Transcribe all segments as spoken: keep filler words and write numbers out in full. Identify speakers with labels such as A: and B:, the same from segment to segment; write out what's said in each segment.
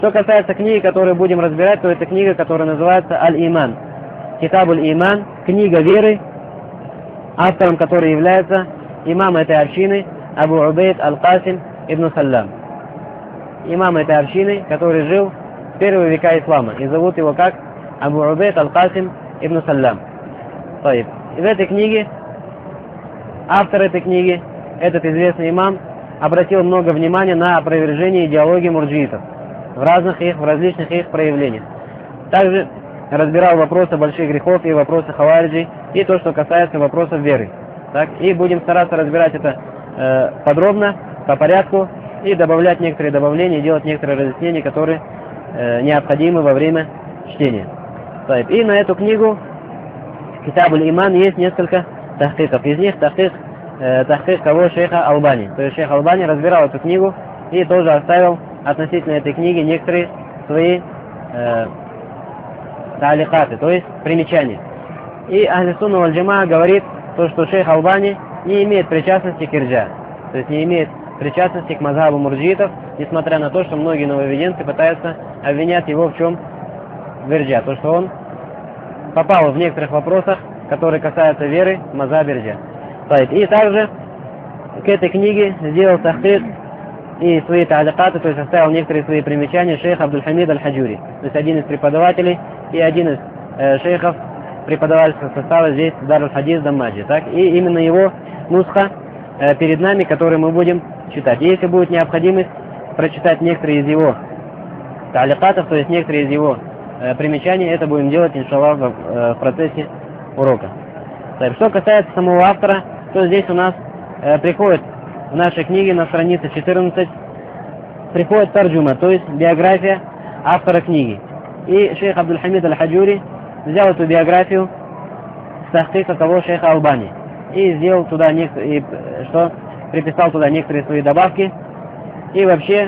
A: Что касается книги, которую будем разбирать, то это книга, которая называется Аль-Иман. Китабуль Иман, книга веры, автором которой является имам этой общины Абу Убейд Аль-Касим ибн Саллам. Имам этой общины, который жил в первые века ислама. И зовут его как Абу Убейд Аль-Касим ибн Саллам. И в этой книге, автор этой книги, этот известный имам, обратил много внимания на опровержение идеологии мурджиитов в разных их, в различных их проявлениях. Также разбирал вопросы больших грехов и вопросы хавариджей, и то, что касается вопросов веры. Так, и будем стараться разбирать это э, подробно, по порядку, и добавлять некоторые добавления, делать некоторые разъяснения, которые э, необходимы во время чтения. Так, и на эту книгу Китабуль Иман есть несколько тахкиков. Из них тахкик, э, тахкик кого шейха Албани. То есть шейх Албани разбирал эту книгу и тоже оставил относительно этой книги некоторые свои э, тааликаты, то есть примечания. И Ахль Сунна валь Джамаа говорит, то, что шейх Албани не имеет причастности к ирджа, то есть не имеет причастности к мазхабу мурджиитов, несмотря на то, что многие нововведенцы пытаются обвинять его в чем? В ирджа, то, что он попал в некоторых вопросах, которые касаются веры, в мазхаб ирджа. И также к этой книге сделал тахкик и свои тааликаты, то есть оставил некоторые свои примечания шейх Абдуль-Хамид Аль-Хаджури, то есть один из преподавателей и один из э, шейхов преподавательского состава здесь в Дар-аль-Хадис Даммаджи. Так? И именно его нусха э, перед нами, который мы будем читать. И если будет необходимость прочитать некоторые из его тааликатов, то есть некоторые из его э, примечаний, это будем делать, иншаллах, в, э, в процессе урока. Так, что касается самого автора, то здесь у нас э, приходит в нашей книге на странице четырнадцать приходит тарджума, то есть биография автора книги. И шейх Абдуль-Хамид Аль-Хаджури взял эту биографию с тахкика того шейха Албани и сделал туда некоторые, что приписал туда некоторые свои добавки. И вообще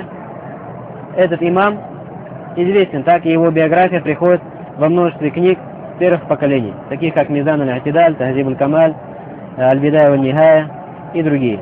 A: этот имам известен, так и его биография приходит во множестве книг первых поколений, таких как Мизан Аль-Атидаль, Тахзиб Аль-Камаль, Аль-Бидая Валь-Нихая и другие.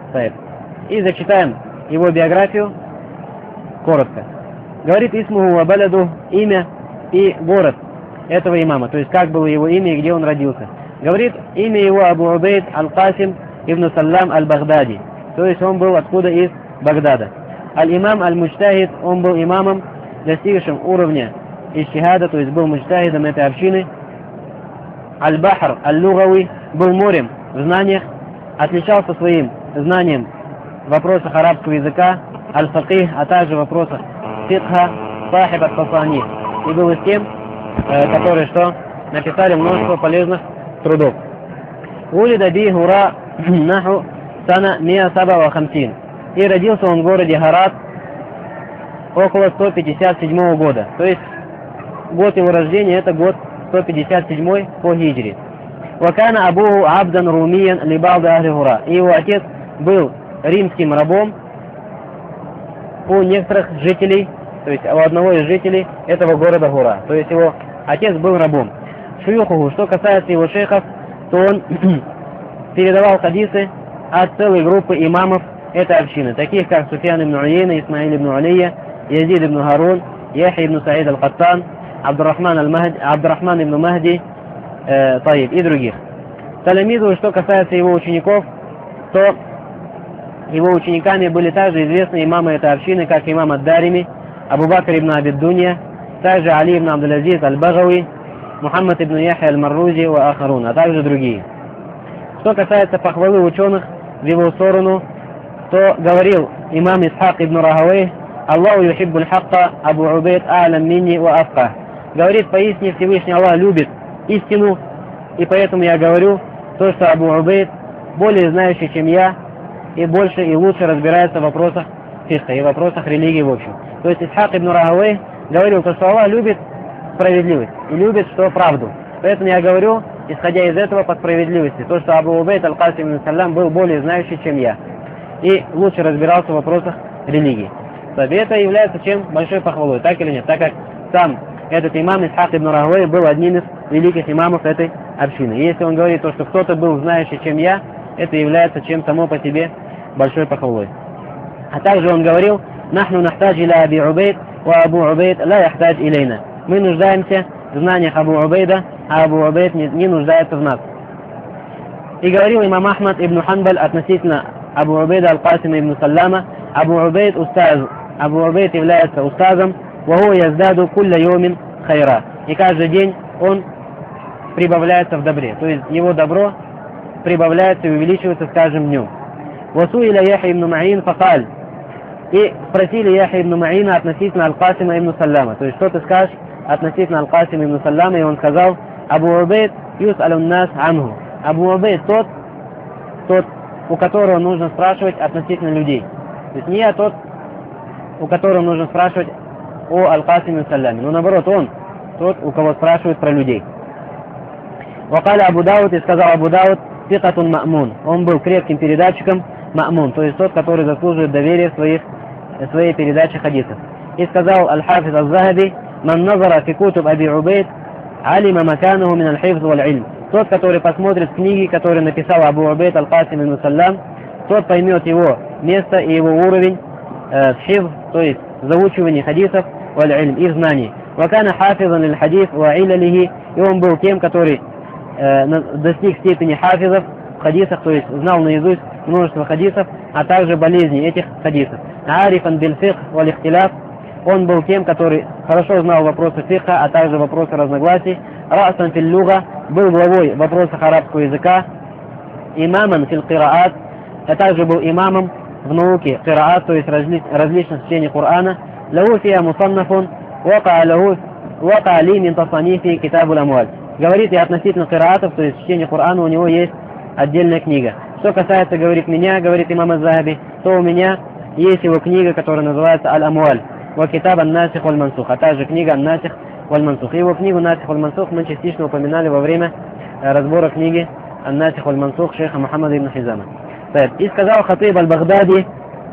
A: И зачитаем его биографию коротко. Говорит Исмуху Абаляду, имя и город этого имама, то есть как было его имя и где он родился. Говорит, имя его Абу Убейд Аль-Касим ибн Саллам Аль-Багдади, то есть он был откуда из Багдада. Аль-Имам Аль-Муджтахид, он был имамом, достигшим уровня иджтихада, то есть был муджтахидом этой общины. Аль-Бахр Аль-Лугави, был морем в знаниях, отличался своим знанием в вопросах арабского языка, аль-факих, а также в вопросах фикха, сахиб ат-тасаниф, и был из тем, э, которые что написали множество полезных трудов. Улида би Гура наху сана миа саба ва хамсин, и родился он в городе Гарат около сто пятьдесят седьмого года, то есть год его рождения это год сто пятьдесят седьмой по хиджри. Вакана абуху абдан румиян либалда ахли Гура, и его отец был римским рабом у некоторых жителей, то есть у одного из жителей этого города Гура, то есть его отец был рабом. Шуюхуху, что касается его шейхов, то он передавал хадисы от целой группы имамов этой общины, таких как Суфьян ибн Уейна, Исмаил ибн Алия, Язид ибн Харун, Яхья ибн Саид аль-Каттан, Абдуррахман аль-Махди, Абдуррахман ибн Махди, э, Таиб и других. Таламиду, что касается его учеников, то его учениками были также известные имамы этой общины, как имам ад-Дарими, Абу Бакр ибн Абид-Дунья, также Али ибн Абдул-Азиз аль-Багави, Мухаммад ибн Яхья аль-Маррузи и Ахарун, а также другие. Что касается похвалы ученых в его сторону, то говорил имам Исхак ибн Рахавей, Аллаху юхиббуль хакка Абу Убейд а'лам минни ва афках. Говорит, поистине Всевышний Аллах любит истину, и поэтому я говорю то, что Абу Убейд более знающий, чем я, и больше и лучше разбирается в вопросах фикха и в вопросах религии в общем. То есть Исхак ибн Рахавей говорил, что Аллах любит справедливость и любит что правду. Поэтому я говорю, исходя из этого, по справедливости, то, что Абу Убейд Аль-Касим ибн Саллам был более знающий, чем я, и лучше разбирался в вопросах религии. И это является чем? Большой похвалой, так или нет? Так как сам этот имам Исхак ибн Рахавей был одним из великих имамов этой общины. И если он говорит, то, что кто-то был знающий, чем я, это является чем само по себе большой похвалой. А также он говорил, «Нахну нахтадж иля Аби Убейд ва Абу Убейд ла яхтадж илейна. Мы нуждаемся в знаниях Абу Убейда, а Абу Убейд не, не нуждается в нас. И говорил имам Ахмад ибн Ханбаль относительно Абу Убейда аль-Касима ибн Саллама: Абу Убейд устаз, Абу Убейд является устазом, ва хуа яздаду кулля йомин хайра. И каждый день он прибавляется в добре, то есть его добро прибавляется и увеличивается с каждым днем. Васуиля Яхья ибн Ма'ин факаль. И спросили Яхья ибн Ма'ина относительно Аль-Касима ибн Саллама. То есть что ты скажешь относительно Аль-Касима ибн Саллама? И он сказал: Абу Убейд юс'алун нас анху. Абу Убейд тот, тот, у которого нужно спрашивать относительно людей. То есть не я тот, у которого нужно спрашивать о Аль-Касиме ибн Салламе, но наоборот он тот, у кого спрашивают про людей. Вакаля Абу Дауд, и сказал Абу Дауд: Сикатун Ма'мун. Он был крепким передатчиком, Ма'мун, то есть тот, который заслуживает доверия в своих, в своей передаче хадисов. И сказал Аль-Хафиз Аль-Захаби: Ман назара фи кутуб Аби Убейд алима макануху мин аль-хифз валь-илм. Тот, который посмотрит книги, которые написал Абу Убейд Аль-Касим ибн Саллам, тот поймет его место и его уровень э, в хифз, то есть заучивание хадисов, валь-илм, их знаний. Вакана хафизан лиль-хадис ва илалихи. И он был тем, который э, достиг степени хафизов в хадисах, то есть знал наизусть множество хадисов, а также болезни этих хадисов. Арифан биль-фикх валь-ихтиляф. Он был тем, который хорошо знал вопросы фикха, а также вопросы разногласий. Расан фил-люга, был главой в вопросах арабского языка. Имаман фил-кираат, а также был имамом в науке кираат, то есть разли, различных чтений Корана. Лаху фиа мусаннафун вака лаху вака ли мин тасанифи китабуль амваль. Говорит, и относительно кираатов, то есть чтения Корана, у него есть отдельная книга. Что касается, говорит, меня, говорит имам Аз-Захаби, то у меня есть его книга, которая называется Аль-Амваль, ва китаб ан-Насих валь-Мансух, а также книга ан-Насих валь-Мансух. Его книгу Насих валь-Мансух мы частично упоминали во время разбора книги ан-Насих валь-Мансух шейха Мухаммада ибн Хизама. И сказал Хатиб аль-Багдади: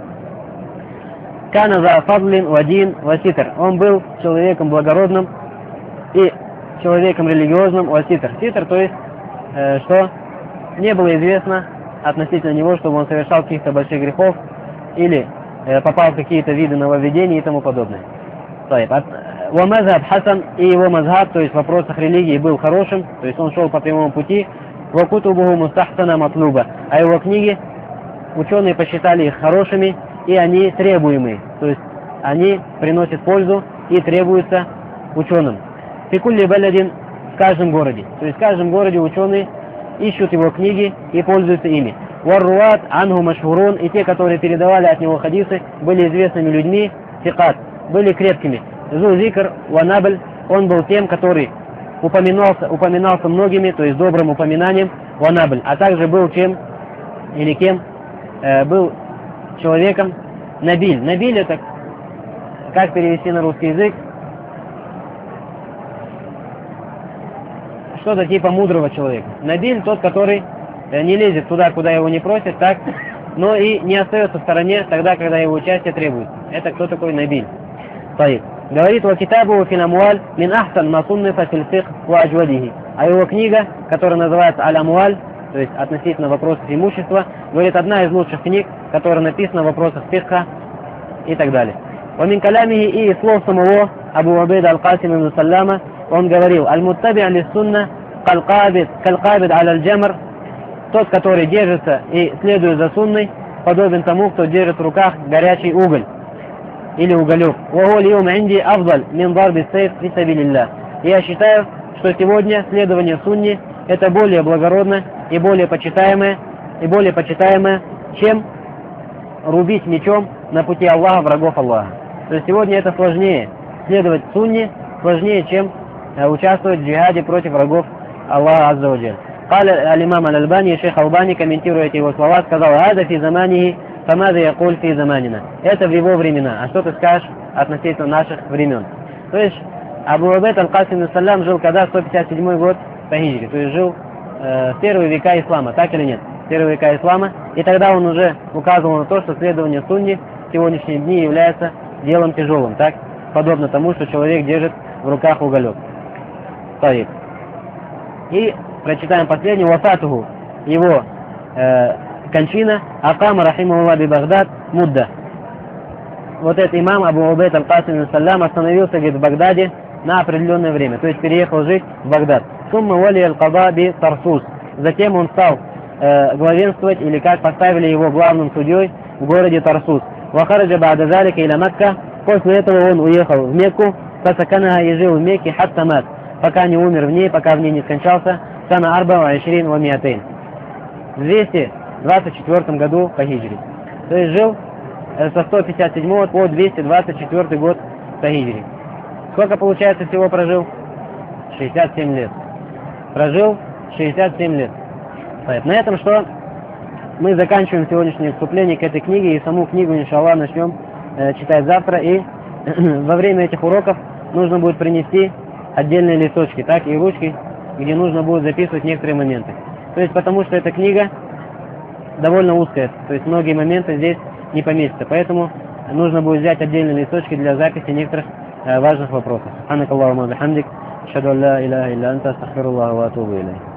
A: Кана за фадлин вадин васитр. Он был человеком благородным и человеком религиозным васитр. Ситр, то есть, э, что не было известно относительно него, чтобы он совершал каких-то больших грехов или э, попал в какие-то виды нововведений и тому подобное. Ва мазхаб Хасан, и его мазхаб, то есть в вопросах религии, был хорошим, то есть он шел по прямому пути. Ва кутубуху мустахсана матлуба, а его книги ученые посчитали их хорошими, и они требуемые, то есть они приносят пользу и требуются ученым. Фикулли балядин, в каждом городе, то есть в каждом городе ученые ищут его книги и пользуются ими. Варруат анху машхурун, и те, которые передавали от него хадисы, были известными людьми, фикат, были крепкими. Зу зикр ванабль, он был тем, который упоминался, упоминался многими, то есть добрым упоминанием, ванабль, а также был чем или кем, э, был человеком набиль. Набиль — это как перевести на русский язык? Что-то типа мудрого человека. Набиль — тот, который не лезет туда, куда его не просят, так, но и не остается в стороне тогда, когда его участие требуется. Это кто такой набиль? Стоит. Говорит: ва китабу фил амваль мин ахсан ма суннифа фил фикх ва аджвадихи. А его книга, которая называется Аль-Амваль, то есть относительно вопросов имущества, говорит, одна из лучших книг, которая написана в вопросах фикха и так далее. Ва мин калямихи, и из слов самого Абу Убейда Аль-Касим ибн Саллама, он говорил: аль-муттаби' лис-сунна каль-кабид каль-кабид аля-аль-джамр. Тот, который держится и следует за сунной, подобен тому, кто держит в руках горячий уголь или уголек. Ва хуа аль-йом инди афдаль мин дарби сайф фи сабилиллах. Я считаю, что сегодня следование сунне это более благородно и более почитаемое, и более почитаемое, чем рубить мечом на пути Аллаха врагов Аллаха. То есть сегодня это сложнее, следовать сунне сложнее, чем э, участвовать в джихаде против врагов Аллаха азза ва джаль. Каля аль-имам аль-Альбани, шейх Албани, комментируя эти его слова, сказал: «Ада фи заманихи, фамада якуль фи заманина». Это в его времена. А что ты скажешь относительно наших времен? То есть Абу Убейд Аль-Касим ибн Саллам жил когда? сто пятьдесят седьмой год по хиджре, то есть жил э, в первые века ислама, так или нет? В первые века ислама. И тогда он уже указывал на то, что следование сунне в сегодняшние дни является делом тяжелым, так? Подобно тому, что человек держит в руках уголек. Стоит. И прочитаем последний: вафатуху, его э, кончина, акама рахимахуллах би Багдад мудда. вот этот имам Абу Убейд аль-Касим аль-Саллям остановился, говорит, в Багдаде на определенное время, то есть переехал жить в Багдад. Сумма вали аль-Када би Тарсус. Затем он стал э, главенствовать, или как поставили его главным судьей в городе Тарсус. Вахараджа ба'да залика иля Макка. После этого он уехал в Мекку, фасаканаха и жил в Мекке хатта мат, пока не умер в ней, пока в ней не скончался, сана арба ва ишрин ва миатейн. В двести двадцать четвёртом году по хиджри. То есть жил со сто пятьдесят седьмого по двести двадцать четвёртый год по хиджри. Сколько, получается, всего прожил? шестьдесят семь лет. Прожил шестьдесят семь лет. На этом что? Мы заканчиваем сегодняшнее вступление к этой книге, и саму книгу, иншаллах, начнем э, читать завтра. И во время этих уроков нужно будет принести отдельные листочки, так и ручки, где нужно будет записывать некоторые моменты. То есть потому что эта книга довольно узкая, то есть многие моменты здесь не поместятся. Поэтому нужно будет взять отдельные листочки для записи некоторых э, важных вопросов. Субханакаллахумма ва бихамдик, ашхаду ан ла иляха илля анта, астагфируллаха ва атубу илейх.